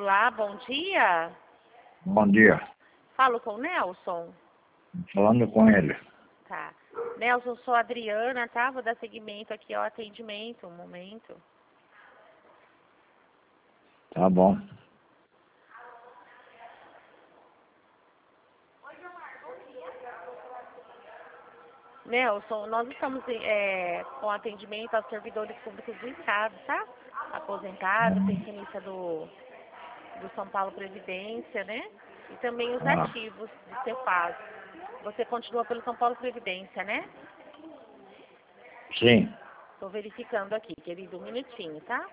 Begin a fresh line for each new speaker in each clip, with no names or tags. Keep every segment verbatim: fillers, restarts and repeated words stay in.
Olá, bom dia.
Bom dia.
Falo com o Nelson?
Falando com ele.
Tá. Nelson, sou a Adriana, tá? Vou dar seguimento aqui ao atendimento, um momento.
Tá bom.
Nelson, nós estamos é, com atendimento aos servidores públicos do Estado, tá? Aposentados, pensionista do, do São Paulo Previdência, né? E também os
Ah,
ativos do Cefaz. Você continua pelo São Paulo Previdência, né?
sim.
Estou verificando aqui, querido, um minutinho, tá?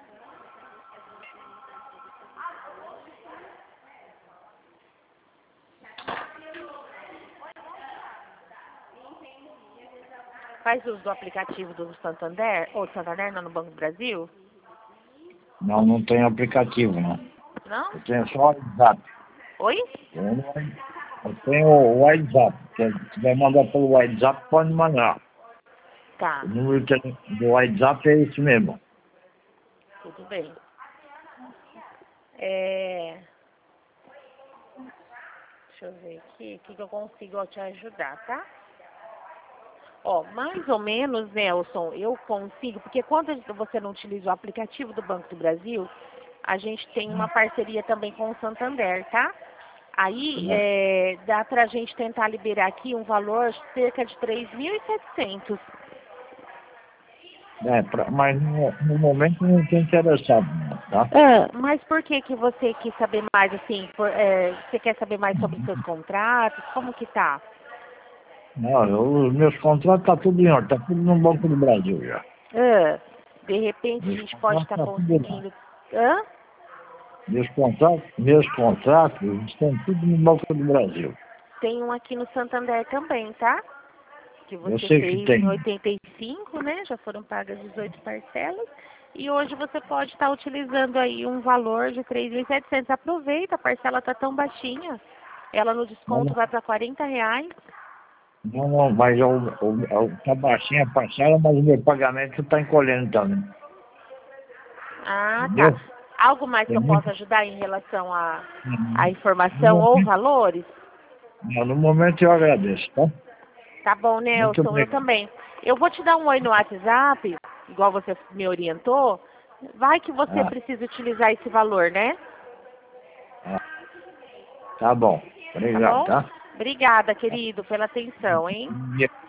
Faz uso do aplicativo do Santander, ou do Santander, não, no Banco do Brasil?
Não, não tem aplicativo, não.
Não?
Eu tenho só o WhatsApp.
Oi?
Eu, não- eu tenho o WhatsApp. Se quiser mandar pelo WhatsApp, pode mandar.
Tá,
O número que- do WhatsApp é esse mesmo.
tudo bem. É... Deixa eu ver aqui, o que que eu consigo te ajudar, tá? Ó, mais ou menos, Nelson, eu consigo, porque quando você não utiliza o aplicativo do Banco do Brasil, a gente tem uma parceria também com o Santander, tá? Aí, é, dá pra gente tentar liberar aqui um valor cerca de três mil e setecentos.
É, pra- mas no, no momento não estou interessado, não, tá?
Ah, mas por que que você quis saber mais, assim, por- é, você quer saber mais sobre os seus contratos? Como que tá?
Não, eu- os meus contratos tá tudo em ordem, tá tudo no Banco do Brasil já.
Ah, de repente a
Meus
gente pode
contratos
estar
tá tudo lá.
conseguindo... Hã?
Meus contratos, meus contratos estão tudo no Banco do Brasil.
Tem um aqui no Santander também, tá? Que
Eu
você
sei que
fez em
tem.
oitenta e cinco, né? Já foram pagas dezoito parcelas. E hoje você pode estar utilizando aí um valor de três mil e setecentos. Aproveita, a parcela tá tão baixinha. Ela no
Não,
desconto vai para quarenta reais.
não, não, mas eu, eu, eu, tá baixinha a parcela, mas o meu pagamento está encolhendo também.
Ah, tá.
Entendeu?
Algo mais que
Tem
eu
muito.
possa ajudar em relação à à
No
informação ou
momento,
valores?
não, no momento eu agradeço, tá?
Tá bom,
Muito
Nelson, eu
obrigado.
também. Eu vou te dar um oi no WhatsApp, igual você me orientou. Vai que você
Ah,
precisa utilizar esse valor, né?
ah, tá bom.
Tá
Obrigado,
bom?
tá?
Obrigada, querido, pela atenção, hein?